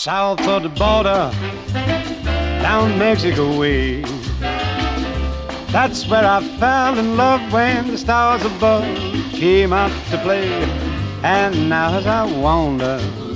south of the border, down Mexico way. That's where I fell in love when the stars above came out to play. And now as I wander...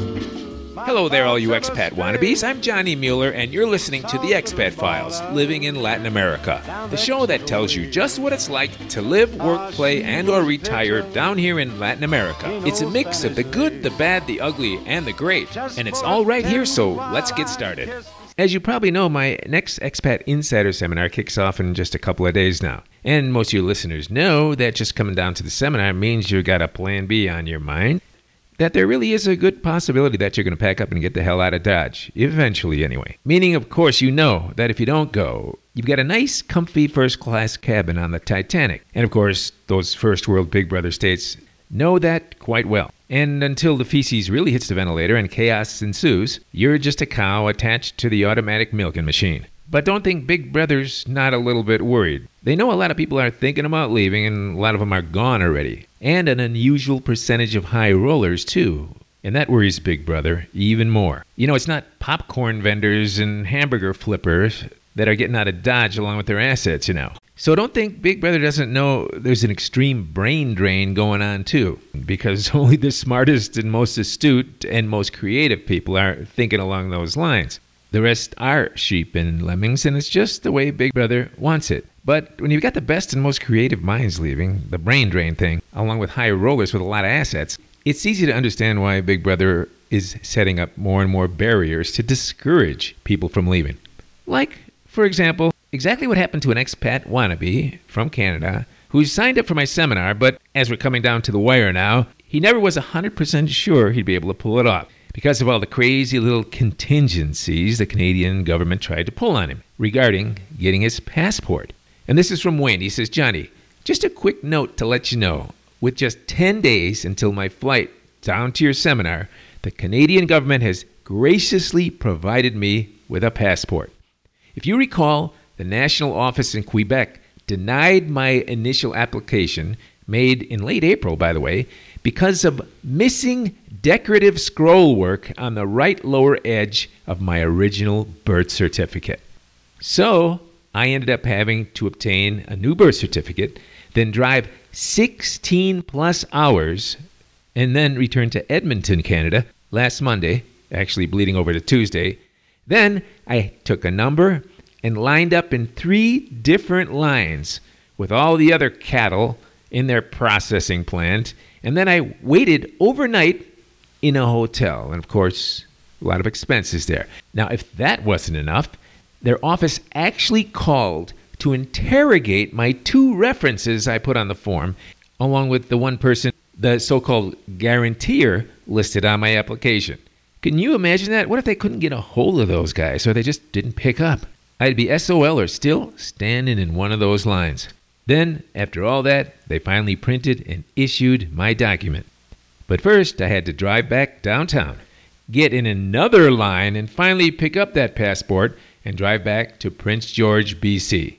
Hello there, all you expat wannabes. I'm Johnny Mueller, and you're listening to The Expat Files, Living in Latin America, the show that tells you just what it's like to live, work, play, and or retire down here in Latin America. It's a mix of the good, the bad, the ugly, and the great, and it's all right here, so let's get started. As you probably know, my next Expat Insider Seminar kicks off in just a couple of days now. And most of you listeners know that just coming down to the seminar means you've got a plan B on your mind. That there really is a good possibility that you're going to pack up and get the hell out of Dodge. Eventually, anyway. Meaning, of course, you know that if you don't go, you've got a nice, comfy first-class cabin on the Titanic. And, of course, those first-world Big Brother states know that quite well. And until the feces really hits the ventilator and chaos ensues, you're just a cow attached to the automatic milking machine. But don't think Big Brother's not a little bit worried. They know a lot of people are thinking about leaving, and a lot of them are gone already. And an unusual percentage of high rollers, too. And that worries Big Brother even more. You know, it's not popcorn vendors and hamburger flippers that are getting out of Dodge along with their assets, you know. So don't think Big Brother doesn't know there's an extreme brain drain going on, too. Because only the smartest and most astute and most creative people are thinking along those lines. The rest are sheep and lemmings, and it's just the way Big Brother wants it. But when you've got the best and most creative minds leaving, the brain drain thing, along with high rollers with a lot of assets, it's easy to understand why Big Brother is setting up more and more barriers to discourage people from leaving. Like, for example, exactly what happened to an expat wannabe from Canada who signed up for my seminar, but as we're coming down to the wire now, he never was 100% sure he'd be able to pull it off, because of all the crazy little contingencies the Canadian government tried to pull on him regarding getting his passport. And this is from Wayne. He says, Johnny, just a quick note to let you know, with just 10 days until my flight down to your seminar, the Canadian government has graciously provided me with a passport. If you recall, the national office in Quebec denied my initial application, made in late April, by the way, because of missing decorative scroll work on the right lower edge of my original birth certificate. So I ended up having to obtain a new birth certificate, then drive 16 plus hours, and then return to Edmonton, Canada, last Monday, actually bleeding over to Tuesday. Then I took a number and lined up in 3 different lines with all the other cattle in their processing plant, and then I waited overnight in a hotel. And of course, a lot of expenses there. Now, if that wasn't enough, their office actually called to interrogate my 2 references I put on the form, along with the one person, the so-called guarantor, listed on my application. Can you imagine that? What if they couldn't get a hold of those guys, or they just didn't pick up? I'd be SOL or still standing in one of those lines. Then, after all that, they finally printed and issued my document. But first, I had to drive back downtown, get in another line, and finally pick up that passport and drive back to Prince George, BC.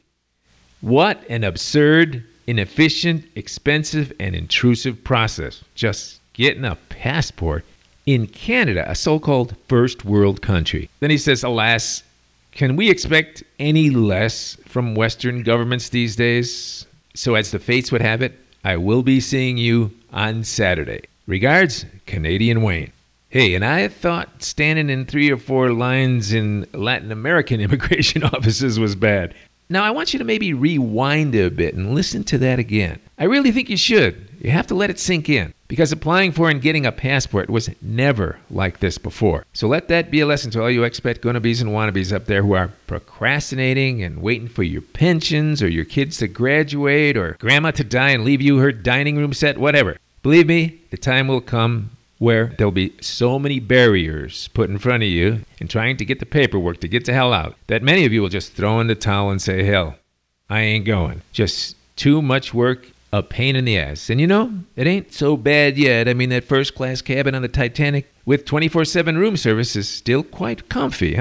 What an absurd, inefficient, expensive, and intrusive process. Just getting a passport in Canada, a so-called first world country. Then he says, alas, can we expect any less from Western governments these days? So as the fates would have it, I will be seeing you on Saturday. Regards, Canadian Wayne. Hey, and I thought standing in 3 or 4 lines in Latin American immigration offices was bad. Now, I want you to maybe rewind a bit and listen to that again. I really think you should. You have to let it sink in, because applying for and getting a passport was never like this before. So let that be a lesson to all you expat gonnabes and wannabes up there who are procrastinating and waiting for your pensions or your kids to graduate or grandma to die and leave you her dining room set, whatever. Believe me, the time will come where there'll be so many barriers put in front of you in trying to get the paperwork to get the hell out that many of you will just throw in the towel and say, hell, I ain't going. Just too much work, a pain in the ass. And you know, it ain't so bad yet. I mean, that first-class cabin on the Titanic with 24/7 room service is still quite comfy, huh?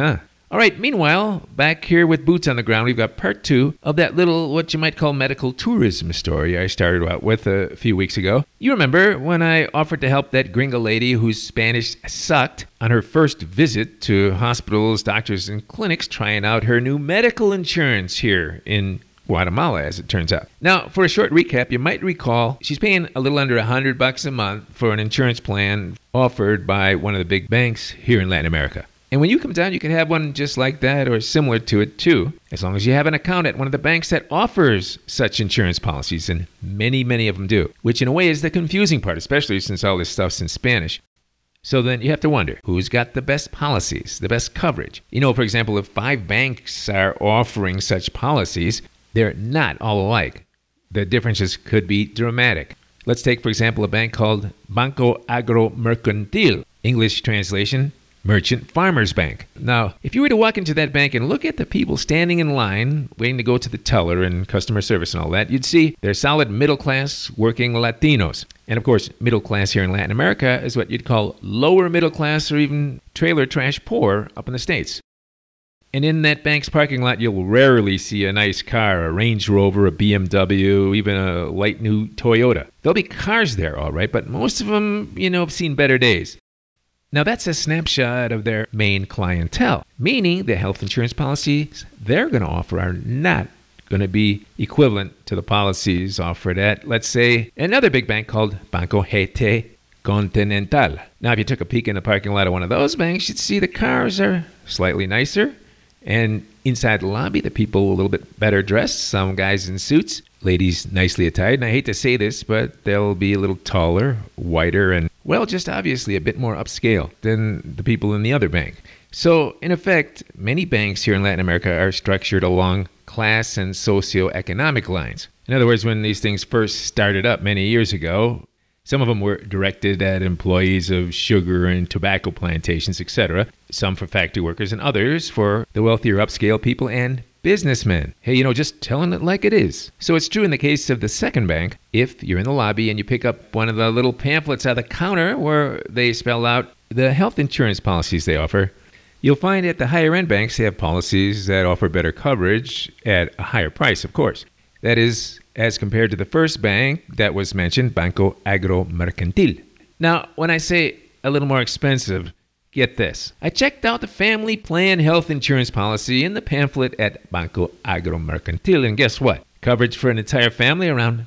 All right, meanwhile, back here with Boots on the Ground, we've got part 2 of that little, what you might call medical tourism story I started out with a few weeks ago. You remember when I offered to help that gringo lady whose Spanish sucked on her first visit to hospitals, doctors, and clinics trying out her new medical insurance here in Guatemala, as it turns out. Now, for a short recap, you might recall she's paying a little under $100 a month for an insurance plan offered by one of the big banks here in Latin America. And when you come down, you can have one just like that or similar to it too, as long as you have an account at one of the banks that offers such insurance policies, and many of them do, which in a way is the confusing part, especially since all this stuff's in Spanish. So then you have to wonder, who's got the best policies, the best coverage? You know, for example, if 5 banks are offering such policies, they're not all alike. The differences could be dramatic. Let's take, for example, a bank called Banco Agro Mercantil, English translation, Merchant Farmers Bank. Now, if you were to walk into that bank and look at the people standing in line, waiting to go to the teller and customer service and all that, you'd see they're solid middle-class working Latinos. And of course, middle class here in Latin America is what you'd call lower middle class or even trailer trash poor up in the States. And in that bank's parking lot, you'll rarely see a nice car, a Range Rover, a BMW, even a light new Toyota. There'll be cars there, all right, but most of them, have seen better days. Now, that's a snapshot of their main clientele, meaning the health insurance policies they're going to offer are not going to be equivalent to the policies offered at, let's say, another big bank called Banco GT Continental. Now, if you took a peek in the parking lot of one of those banks, you'd see the cars are slightly nicer, and inside the lobby, the people a little bit better dressed, some guys in suits, ladies nicely attired. And I hate to say this, but they'll be a little taller, whiter, and, well, just obviously a bit more upscale than the people in the other bank. So, in effect, many banks here in Latin America are structured along class and socioeconomic lines. In other words, when these things first started up many years ago, some of them were directed at employees of sugar and tobacco plantations, etc., some for factory workers, and others for the wealthier upscale people and businessmen. Hey, just telling it like it is. So it's true in the case of the second bank. If you're in the lobby and you pick up one of the little pamphlets on the counter where they spell out the health insurance policies they offer, you'll find at the higher end banks they have policies that offer better coverage at a higher price, of course. That is, as compared to the first bank that was mentioned, Banco Agro Mercantil. Now, when I say a little more expensive, get this. I checked out the family plan health insurance policy in the pamphlet at Banco Agro Mercantil, and guess what? Coverage for an entire family around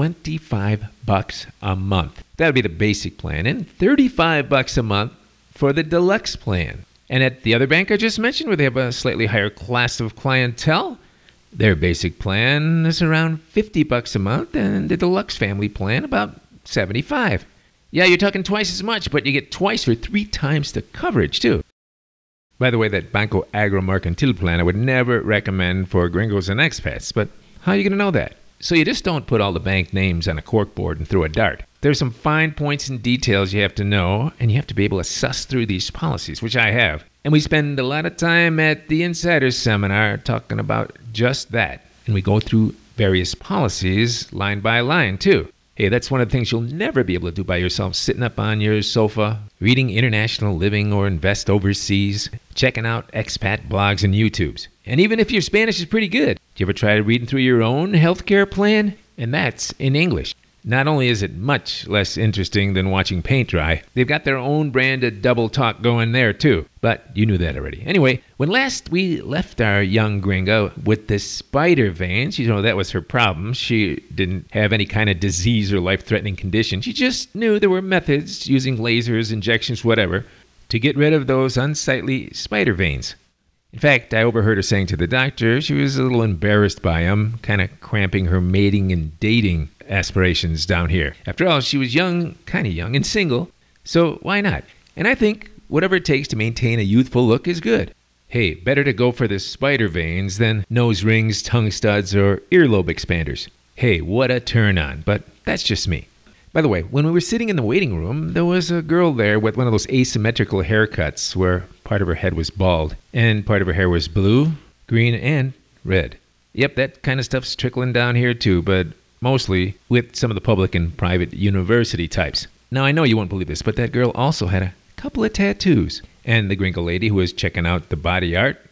$25 a month. That would be the basic plan, and $35 a month for the deluxe plan. And at the other bank I just mentioned, where they have a slightly higher class of clientele, their basic plan is around $50 a month, and the deluxe family plan about $75. Yeah, you're talking twice as much, but you get twice or 3 times the coverage, too. By the way, that Banco Agro Mercantil plan I would never recommend for gringos and expats, but how are you going to know that? So you just don't put all the bank names on a corkboard and throw a dart. There's some fine points and details you have to know, and you have to be able to suss through these policies, which I have. And we spend a lot of time at the Insiders Seminar talking about just that. And we go through various policies line by line, too. Hey, that's one of the things you'll never be able to do by yourself, sitting up on your sofa, reading International Living or Invest Overseas, checking out expat blogs and YouTubes. And even if your Spanish is pretty good, do you ever try reading through your own healthcare plan? And that's in English. Not only is it much less interesting than watching paint dry, they've got their own brand of double talk going there too. But you knew that already. Anyway, when last we left our young gringo with the spider veins, that was her problem. She didn't have any kind of disease or life-threatening condition. She just knew there were methods, using lasers, injections, whatever, to get rid of those unsightly spider veins. In fact, I overheard her saying to the doctor she was a little embarrassed by him, kind of cramping her mating and dating aspirations down here. After all, she was kind of young and single, so why not? And I think whatever it takes to maintain a youthful look is good. Hey, better to go for the spider veins than nose rings, tongue studs, or earlobe expanders. Hey, what a turn on, but that's just me. By the way, when we were sitting in the waiting room, there was a girl there with one of those asymmetrical haircuts where part of her head was bald and part of her hair was blue, green, and red. Yep, that kind of stuff's trickling down here too, but mostly with some of the public and private university types. Now, I know you won't believe this, but that girl also had a couple of tattoos. And the gringo lady who was checking out the body art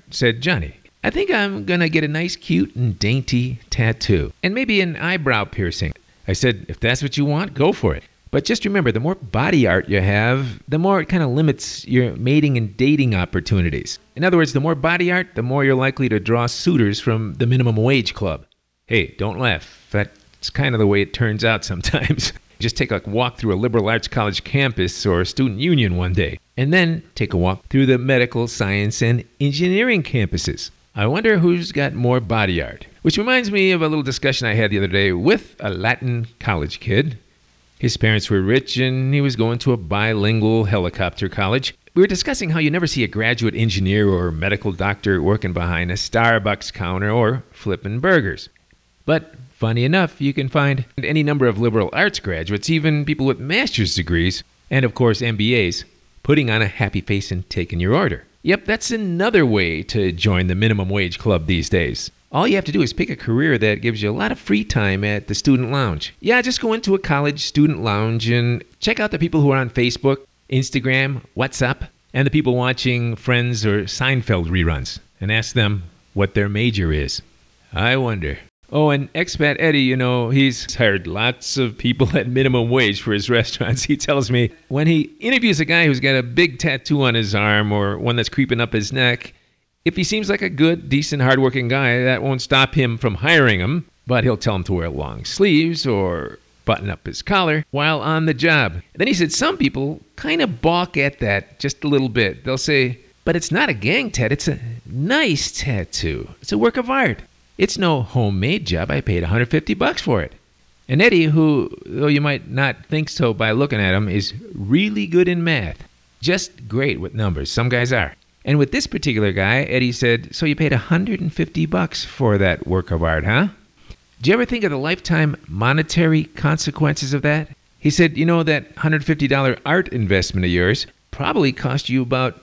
said, Johnny, I think I'm going to get a nice, cute, and dainty tattoo. And maybe an eyebrow piercing. I said, if that's what you want, go for it. But just remember, the more body art you have, the more it kind of limits your mating and dating opportunities. In other words, the more body art, the more you're likely to draw suitors from the minimum wage club. Hey, don't laugh. That's kind of the way it turns out sometimes. Just take a walk through a liberal arts college campus or a student union one day, and then take a walk through the medical, science, and engineering campuses. I wonder who's got more body art. Which reminds me of a little discussion I had the other day with a Latin college kid. His parents were rich, and he was going to a bilingual helicopter college. We were discussing how you never see a graduate engineer or medical doctor working behind a Starbucks counter or flipping burgers. But funny enough, you can find any number of liberal arts graduates, even people with master's degrees, and of course MBAs, putting on a happy face and taking your order. Yep, that's another way to join the minimum wage club these days. All you have to do is pick a career that gives you a lot of free time at the student lounge. Yeah, just go into a college student lounge and check out the people who are on Facebook, Instagram, WhatsApp, and the people watching Friends or Seinfeld reruns, and ask them what their major is. I wonder. Oh, and expat Eddie, he's hired lots of people at minimum wage for his restaurants. He tells me when he interviews a guy who's got a big tattoo on his arm or one that's creeping up his neck, if he seems like a good, decent, hardworking guy, that won't stop him from hiring him, but he'll tell him to wear long sleeves or button up his collar while on the job. Then he said some people kind of balk at that just a little bit. They'll say, but it's not a gang tat, it's a nice tattoo. It's a work of art. It's no homemade job. I paid $150 for it. And Eddie, who, though you might not think so by looking at him, is really good in math. Just great with numbers. Some guys are. And with this particular guy, Eddie said, so you paid $150 for that work of art, huh? Do you ever think of the lifetime monetary consequences of that? He said, that $150 art investment of yours probably cost you about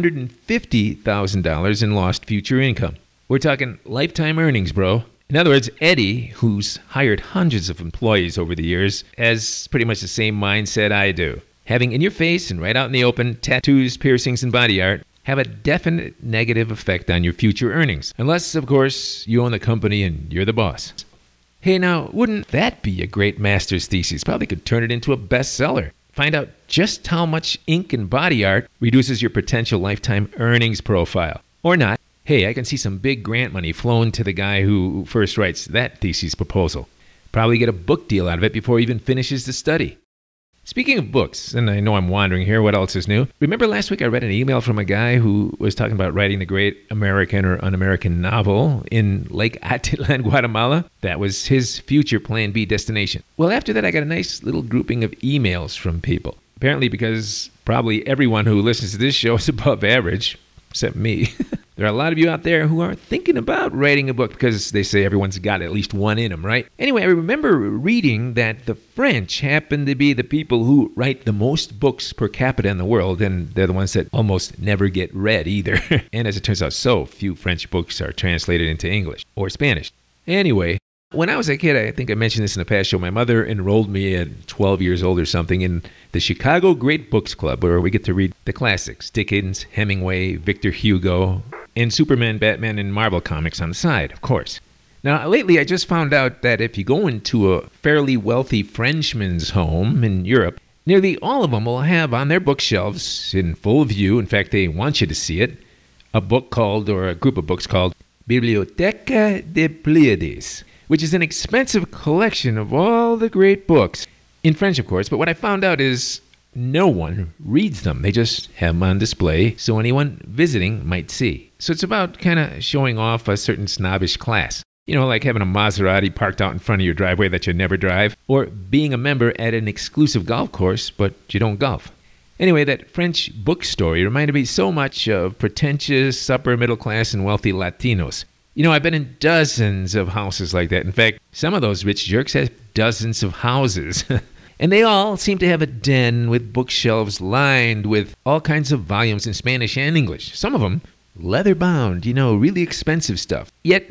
$150,000 in lost future income. We're talking lifetime earnings, bro. In other words, Eddie, who's hired hundreds of employees over the years, has pretty much the same mindset I do. Having in your face and right out in the open tattoos, piercings, and body art have a definite negative effect on your future earnings. Unless, of course, you own the company and you're the boss. Hey, now, wouldn't that be a great master's thesis? Probably could turn it into a bestseller. Find out just how much ink and body art reduces your potential lifetime earnings profile. Or not. Hey, I can see some big grant money flown to the guy who first writes that thesis proposal. Probably get a book deal out of it before he even finishes the study. Speaking of books, and I know I'm wandering here, what else is new? Remember last week I read an email from a guy who was talking about writing the great American or un-American novel in Lake Atitlan, Guatemala? That was his future Plan B destination. Well, after that I got a nice little grouping of emails from people. Apparently because probably everyone who listens to this show is above average, except me. There are a lot of you out there who are thinking about writing a book because they say everyone's got at least one in them, right? Anyway, I remember reading that the French happen to be the people who write the most books per capita in the world, and they're the ones that almost never get read either. And as it turns out, so few French books are translated into English or Spanish. Anyway, when I was a kid, I think I mentioned this in a past show, my mother enrolled me at 12 years old or something in the Chicago Great Books Club, where we get to read the classics, Dickens, Hemingway, Victor Hugo, and Superman, Batman, and Marvel comics on the side, of course. Now, lately I just found out that if you go into a fairly wealthy Frenchman's home in Europe, nearly all of them will have on their bookshelves, in full view, in fact they want you to see it, a book called, or a group of books called, Bibliotheca des Pléiades, which is an expensive collection of all the great books, in French of course, but what I found out is no one reads them. They just have them on display so anyone visiting might see. So it's about kind of showing off a certain snobbish class. Like having a Maserati parked out in front of your driveway that you never drive, or being a member at an exclusive golf course, but you don't golf. Anyway, that French book story reminded me so much of pretentious, upper middle class and wealthy Latinos. I've been in dozens of houses like that. In fact, some of those rich jerks have dozens of houses. And they all seem to have a den with bookshelves lined with all kinds of volumes in Spanish and English. Some of them leather-bound, really expensive stuff. Yet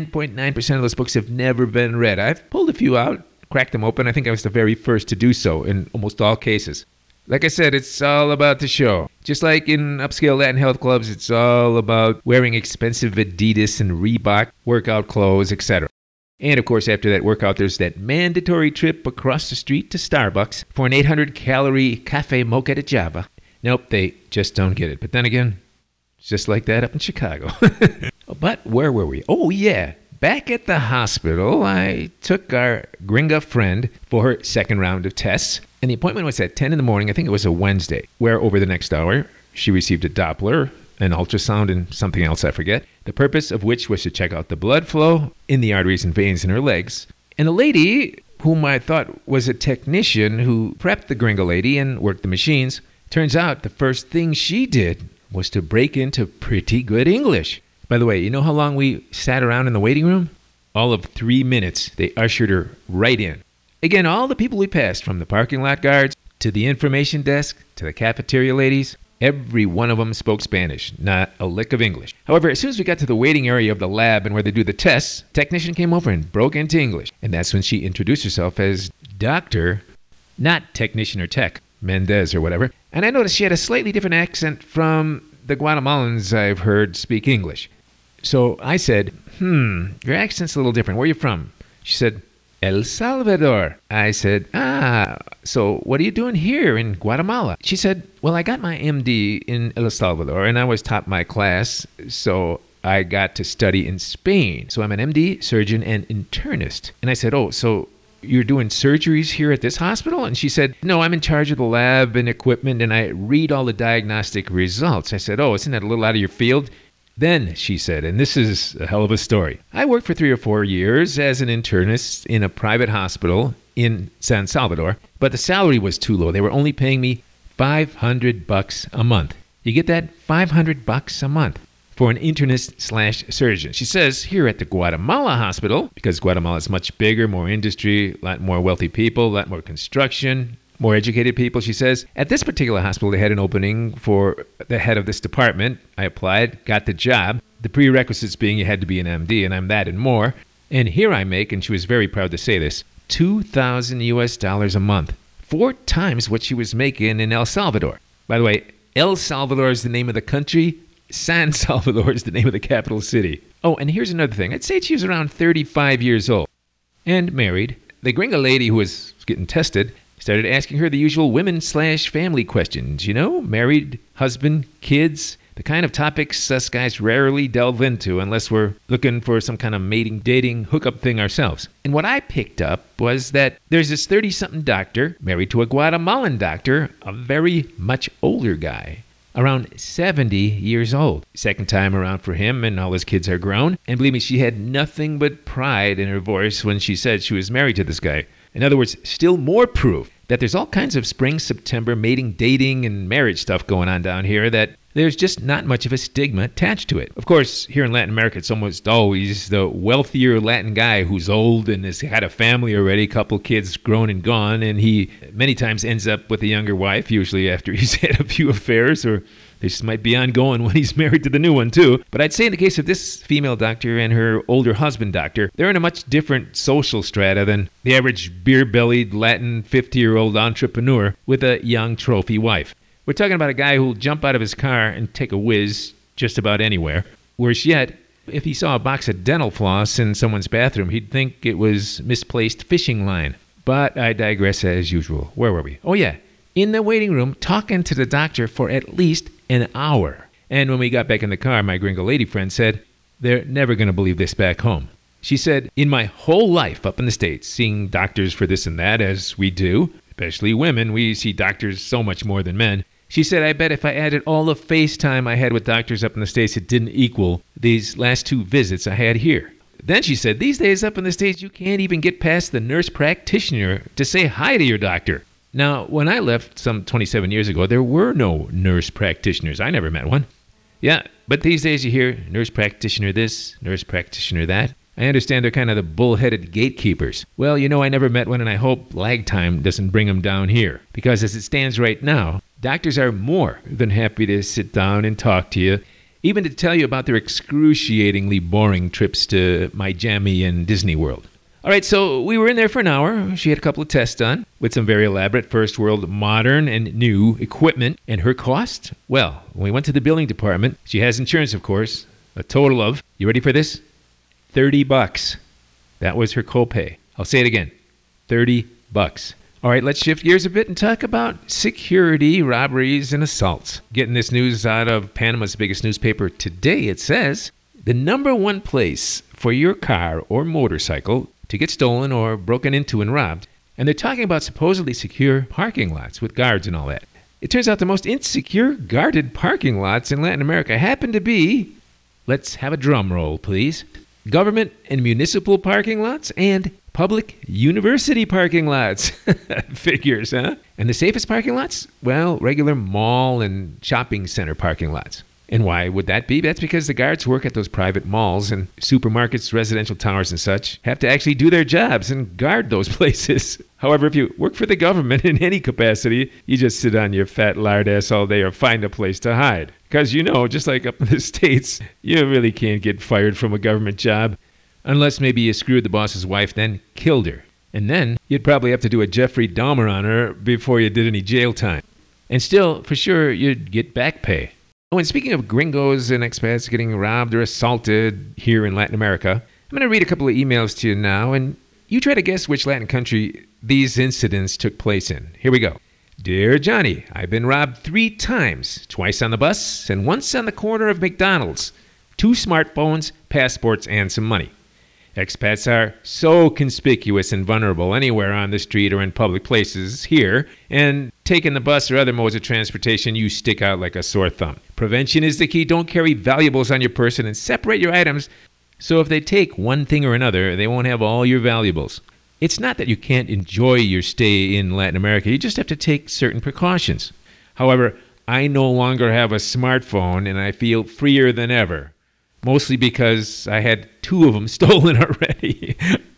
99.9% of those books have never been read. I've pulled a few out, cracked them open. I think I was the very first to do so in almost all cases. Like I said, it's all about the show. Just like in upscale Latin health clubs, it's all about wearing expensive Adidas and Reebok workout clothes, etc. And of course, after that workout, there's that mandatory trip across the street to Starbucks for an 800-calorie cafe mocha de Java. Nope, they just don't get it. But then again, it's just like that up in Chicago. But where were we? Oh, yeah. Back at the hospital, I took our gringa friend for her second round of tests. And the appointment was at 10 in the morning. I think it was a Wednesday, where over the next hour, she received a Doppler, an ultrasound, and something else I forget, the purpose of which was to check out the blood flow in the arteries and veins in her legs. And the lady, whom I thought was a technician who prepped the gringa lady and worked the machines, turns out the first thing she did was to break into pretty good English. By the way, you know how long we sat around in the waiting room? All of 3 minutes. They ushered her right in. Again, all the people we passed, from the parking lot guards to the information desk to the cafeteria ladies, every one of them spoke Spanish, not a lick of English. However, as soon as we got to the waiting area of the lab and where they do the tests, a technician came over and broke into English. And that's when she introduced herself as Dr. Not technician or tech, Mendez or whatever. And I noticed she had a slightly different accent from the Guatemalans I've heard speak English. So I said, your accent's a little different. Where are you from? She said, El Salvador. I said, so what are you doing here in Guatemala? She said, well, I got my MD in El Salvador, and I was top my class, so I got to study in Spain. So I'm an MD, surgeon, and internist. And I said, oh, so you're doing surgeries here at this hospital? And she said, no, I'm in charge of the lab and equipment, and I read all the diagnostic results. I said, oh, isn't that a little out of your field? Then, she said, and this is a hell of a story, I worked for 3 or 4 years as an internist in a private hospital in San Salvador, but the salary was too low. They were only paying me $500 a month. You get that? $500 a month for an internist/surgeon. She says here at the Guatemala hospital, because Guatemala is much bigger, more industry, a lot more wealthy people, a lot more construction, more educated people, she says. At this particular hospital, they had an opening for the head of this department. I applied, got the job. The prerequisites being you had to be an MD, and I'm that and more. And here I make, and she was very proud to say this, $2,000 US a month. 4 times what she was making in El Salvador. By the way, El Salvador is the name of the country. San Salvador is the name of the capital city. Oh, and here's another thing. I'd say she was around 35 years old and married. The gringa lady who was getting tested started asking her the usual women/family questions. You know, married, husband, kids, the kind of topics us guys rarely delve into unless we're looking for some kind of mating, dating, hookup thing ourselves. And what I picked up was that there's this 30-something doctor married to a Guatemalan doctor, a very much older guy, around 70 years old. Second time around for him, and all his kids are grown. And believe me, she had nothing but pride in her voice when she said she was married to this guy. In other words, still more proof that there's all kinds of spring, September mating, dating, and marriage stuff going on down here that there's just not much of a stigma attached to it. Of course, here in Latin America, it's almost always the wealthier Latin guy who's old and has had a family already, couple kids grown and gone, and he many times ends up with a younger wife, usually after he's had a few affairs, or this might be ongoing when he's married to the new one, too. But I'd say in the case of this female doctor and her older husband doctor, they're in a much different social strata than the average beer-bellied Latin 50-year-old entrepreneur with a young trophy wife. We're talking about a guy who'll jump out of his car and take a whiz just about anywhere. Worse yet, if he saw a box of dental floss in someone's bathroom, he'd think it was misplaced fishing line. But I digress as usual. Where were we? Oh, yeah. In the waiting room, talking to the doctor for at least an hour. And when we got back in the car, my gringo lady friend said, they're never going to believe this back home. She said, in my whole life up in the States, seeing doctors for this and that, as we do, especially women, we see doctors so much more than men. She said, I bet if I added all the FaceTime I had with doctors up in the States, it didn't equal these last 2 visits I had here. Then she said, these days up in the States, you can't even get past the nurse practitioner to say hi to your doctor. Now, when I left some 27 years ago, there were no nurse practitioners. I never met one. Yeah, but these days you hear nurse practitioner this, nurse practitioner that. I understand they're kind of the bull-headed gatekeepers. Well, you know, I never met one, and I hope lag time doesn't bring them down here. Because as it stands right now, doctors are more than happy to sit down and talk to you, even to tell you about their excruciatingly boring trips to Miami and Disney World. All right, so we were in there for an hour. She had a couple of tests done with some very elaborate first world modern and new equipment. And her cost? Well, when we went to the billing department, she has insurance, of course, a total of, you ready for this? $30. That was her copay. I'll say it again, $30. All right, let's shift gears a bit and talk about security, robberies, and assaults. Getting this news out of Panama's biggest newspaper today, it says, the number one place for your car or motorcycle to get stolen or broken into and robbed. And they're talking about supposedly secure parking lots with guards and all that. It turns out the most insecure guarded parking lots in Latin America happen to be, let's have a drum roll, please, government and municipal parking lots and public university parking lots. Figures, huh? And the safest parking lots? Well, regular mall and shopping center parking lots. And why would that be? That's because the guards who work at those private malls and supermarkets, residential towers and such have to actually do their jobs and guard those places. However, if you work for the government in any capacity, you just sit on your fat lard ass all day or find a place to hide. Because just like up in the States, you really can't get fired from a government job. Unless maybe you screwed the boss's wife, then killed her. And then you'd probably have to do a Jeffrey Dahmer on her before you did any jail time. And still, for sure, you'd get back pay. Oh, and speaking of gringos and expats getting robbed or assaulted here in Latin America, I'm going to read a couple of emails to you now, and you try to guess which Latin country these incidents took place in. Here we go. Dear Johnny, I've been robbed 3 times, twice on the bus and once on the corner of McDonald's. 2 smartphones, passports, and some money. Expats are so conspicuous and vulnerable anywhere on the street or in public places here, and taking the bus or other modes of transportation, you stick out like a sore thumb. Prevention is the key. Don't carry valuables on your person and separate your items so if they take one thing or another, they won't have all your valuables. It's not that you can't enjoy your stay in Latin America. You just have to take certain precautions. However, I no longer have a smartphone and I feel freer than ever. Mostly because I had 2 of them stolen already.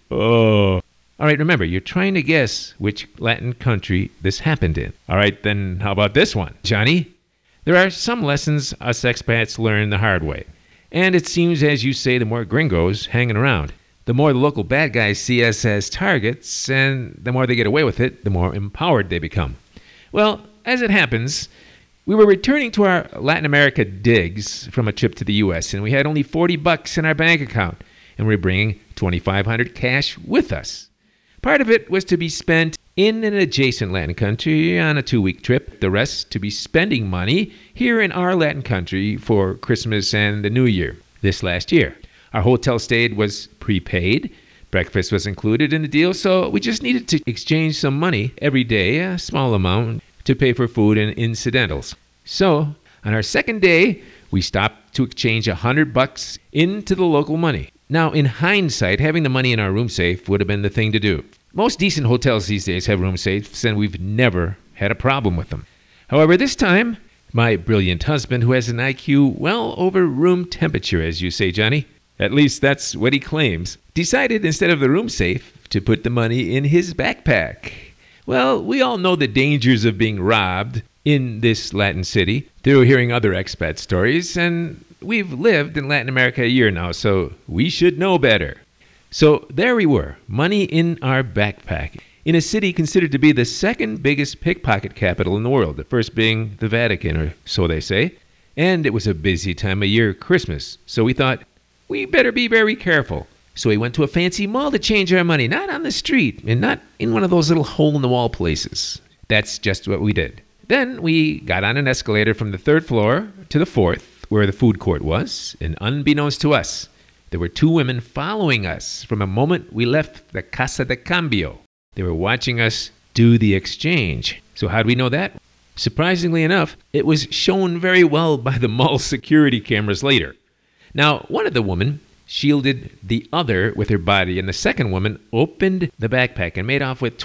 Oh. All right, remember, you're trying to guess which Latin country this happened in. All right, then how about this one? Johnny, there are some lessons us expats learn the hard way. And it seems, as you say, the more gringos hanging around, the more the local bad guys see us as targets, and the more they get away with it, the more empowered they become. Well, as it happens, we were returning to our Latin America digs from a trip to the U.S., and we had only $40 in our bank account, and we were bringing $2,500 cash with us. Part of it was to be spent in an adjacent Latin country on a 2-week trip, the rest to be spending money here in our Latin country for Christmas and the New Year this last year. Our hotel stay was prepaid. Breakfast was included in the deal, so we just needed to exchange some money every day, a small amount, to pay for food and incidentals. So, on our second day, we stopped to exchange $100 into the local money. Now, in hindsight, having the money in our room safe would have been the thing to do. Most decent hotels these days have room safes, and we've never had a problem with them. However, this time, my brilliant husband, who has an IQ well over room temperature, as you say, Johnny, at least that's what he claims, decided instead of the room safe to put the money in his backpack. Well, we all know the dangers of being robbed in this Latin city through hearing other expat stories, and we've lived in Latin America a year now, so we should know better. So there we were, money in our backpack, in a city considered to be the second biggest pickpocket capital in the world, the first being the Vatican, or so they say. And it was a busy time of year, Christmas, so we thought, we better be very careful. So we went to a fancy mall to change our money, not on the street and not in one of those little hole-in-the-wall places. That's just what we did. Then we got on an escalator from the 3rd floor to the 4th, where the food court was, and unbeknownst to us, there were 2 women following us from the moment we left the Casa de Cambio. They were watching us do the exchange. So how'd we know that? Surprisingly enough, it was shown very well by the mall security cameras later. Now, one of the women shielded the other with her body, and the second woman opened the backpack and made off with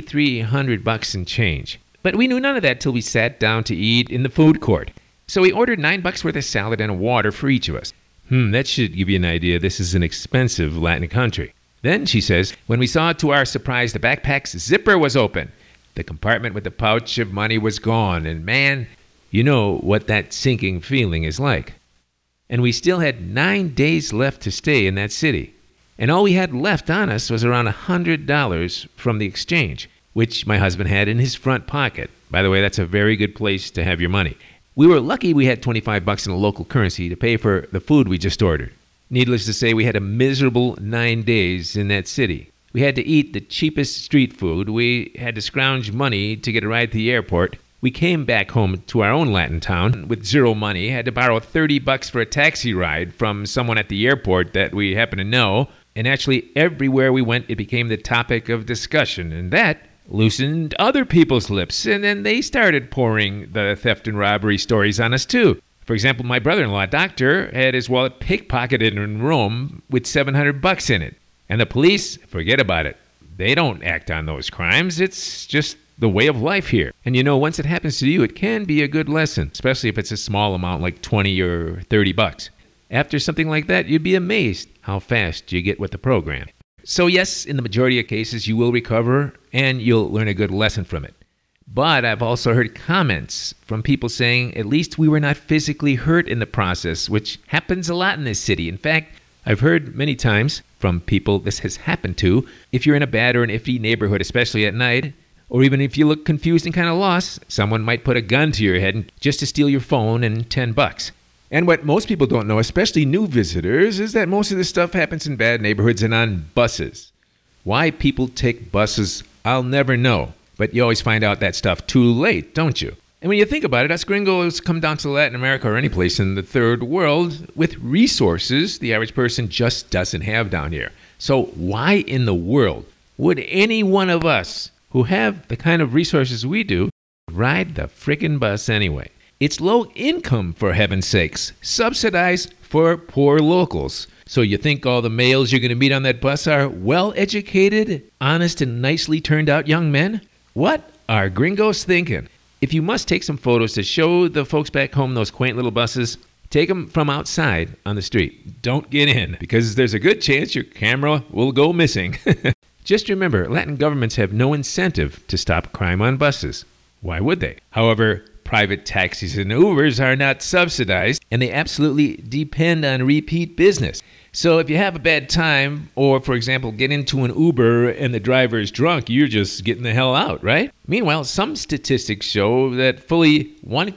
$2,300 in change. But we knew none of that till we sat down to eat in the food court. So we ordered $9 worth of salad and water for each of us. That should give you an idea. This is an expensive Latin country. Then, she says, when we saw to our surprise the backpack's zipper was open, the compartment with the pouch of money was gone, and man, you know what that sinking feeling is like. And we still had 9 days left to stay in that city. And all we had left on us was around $100 from the exchange, which my husband had in his front pocket. By the way, that's a very good place to have your money. We were lucky we had $25 in a local currency to pay for the food we just ordered. Needless to say, we had a miserable 9 days in that city. We had to eat the cheapest street food. We had to scrounge money to get a ride to the airport. We came back home to our own Latin town with zero money, had to borrow $30 for a taxi ride from someone at the airport that we happened to know. And actually, everywhere we went, it became the topic of discussion. And that loosened other people's lips. And then they started pouring the theft and robbery stories on us, too. For example, my brother-in-law, Doctor, had his wallet pickpocketed in Rome with $700 in it. And the police, forget about it. They don't act on those crimes. It's just the way of life here. And you know, once it happens to you, it can be a good lesson, especially if it's a small amount like 20 or $30. After something like that, you'd be amazed how fast you get with the program. So yes, in the majority of cases, you will recover and you'll learn a good lesson from it. But I've also heard comments from people saying at least we were not physically hurt in the process, which happens a lot in this city. In fact, I've heard many times from people this has happened to. If you're in a bad or an iffy neighborhood, especially at night, or even if you look confused and kind of lost, someone might put a gun to your head just to steal your phone and $10. And what most people don't know, especially new visitors, is that most of this stuff happens in bad neighborhoods and on buses. Why people take buses, I'll never know. But you always find out that stuff too late, don't you? And when you think about it, us gringos come down to Latin America or any place in the third world with resources the average person just doesn't have down here. So why in the world would any one of us who have the kind of resources we do ride the frickin' bus anyway? It's low income, for heaven's sakes, subsidized for poor locals. So you think all the males you're going to meet on that bus are well-educated, honest, and nicely turned out young men? What are gringos thinking? If you must take some photos to show the folks back home those quaint little buses, take them from outside on the street. Don't get in, because there's a good chance your camera will go missing. Just remember, Latin governments have no incentive to stop crime on buses. Why would they? However, private taxis and Ubers are not subsidized, and they absolutely depend on repeat business. So if you have a bad time, or for example, get into an Uber and the driver is drunk, you're just getting the hell out, right? Meanwhile, some statistics show that fully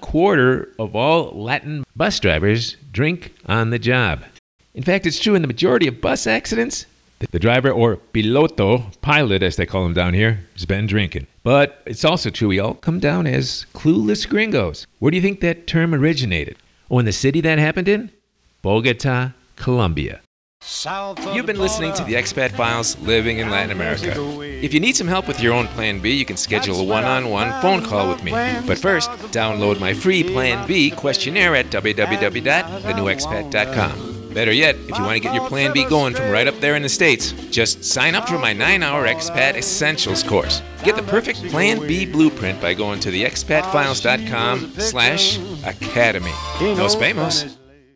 1/4 of all Latin bus drivers drink on the job. In fact, it's true in the majority of bus accidents, the driver, or piloto, pilot as they call him down here, has been drinking. But it's also true we all come down as clueless gringos. Where do you think that term originated? Oh, in the city that happened in? Bogota, Colombia. You've been listening to the Expat Files, Living in Latin America. If you need some help with your own Plan B, you can schedule a one-on-one phone call with me. But first, download my free Plan B questionnaire at www.thenewexpat.com. Better yet, if you want to get your Plan B going from right up there in the States, just sign up for my 9-hour Expat Essentials course. Get the perfect Plan B blueprint by going to theexpatfiles.com/academy. Nos vemos.